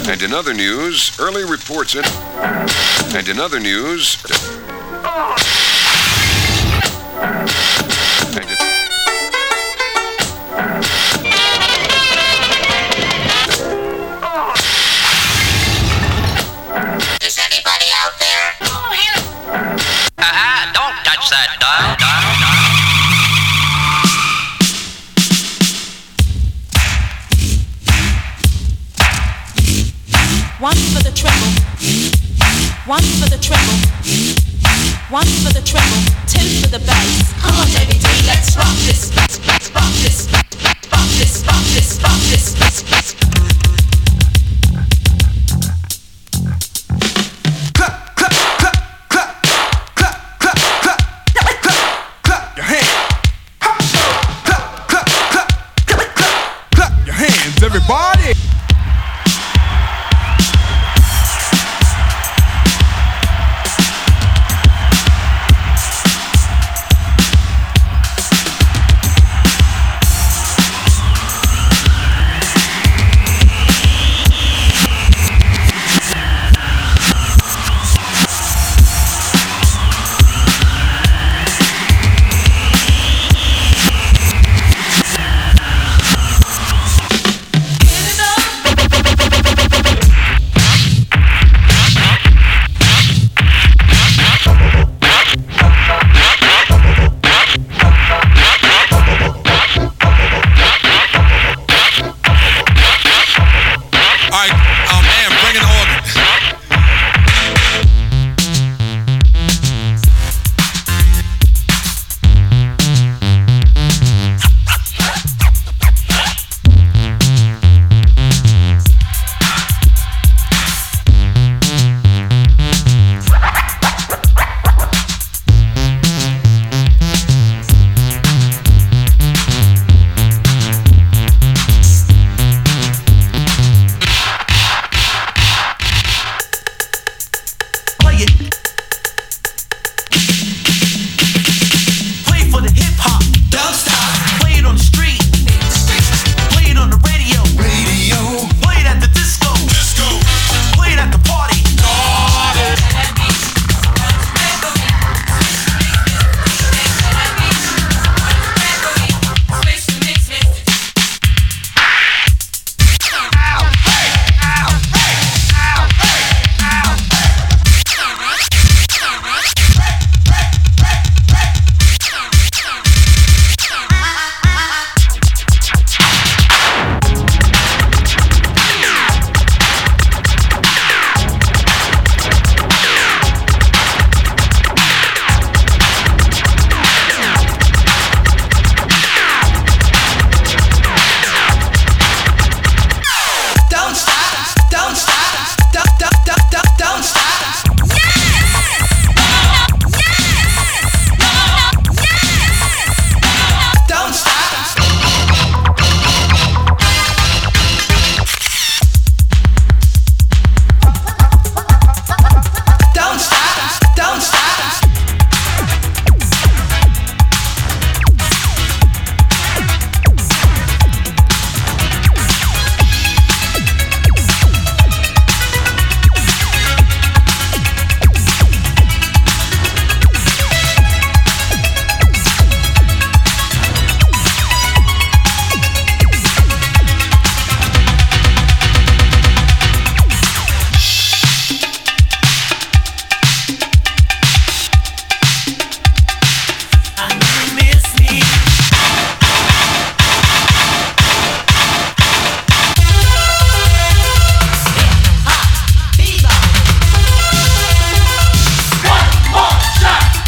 And in other news, early reports in... And in other news... And in... Is anybody out there? Oh, here. Don't touch that dial. One for the treble, one for the treble, one for the treble, two for the bass. Come on, David D, let's rock this, rock this, rock this, rock this, rock this, Clap, clap, clap, clap, clap, clap, clap, clap, clap your hands. Clap, clap, clap, clap, clap, clap your hands, everybody.